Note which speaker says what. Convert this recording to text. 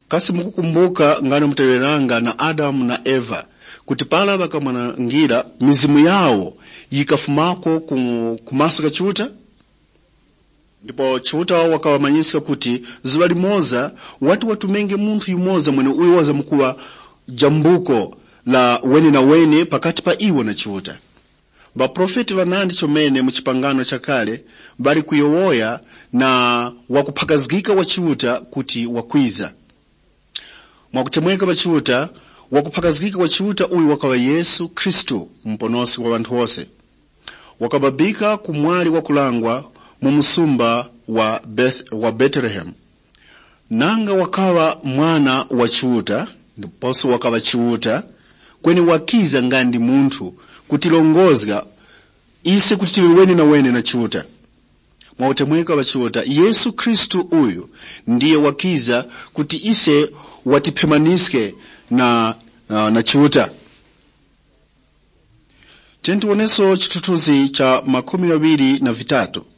Speaker 1: kasi mukukumbuka ngano mteweranga na Adamu na Eva kuti pala bakamanangira mizimu yawo yikafumako kumaso ka chiuta, ndipo chiuta wakawamanyisika kuti zuwa limoza watu watumenge munthu yumoza mwene uyo waza mkuwa jambuko la weni na weni pakati pa iwo na chiuta. Baprofeti vanandi chomene muchipangano chakale bali kuyowoya na wakuphakazgika wa chiuta kuti wakwiza. Mwakutemweka wa chiuta, wakuphakazgika wa chiuta uyu wakawa Yesu Kristu mponosi wa vantu wose. Wakababika kumwali wakulangwa mumusumba wa Bethlehem. Nanga wakawa mwana wa chiuta, ndiposo wakawa chiuta, kweni wakiza ngandi muntu kutilongozga ise kuti weni na weni na chiuta. Mwautemweka wa chiuta, Yesu Kristu uyu ndiye wakiza kuti ise watipemaniske na chiuta. Tentuoneso chitutuzi cha 23.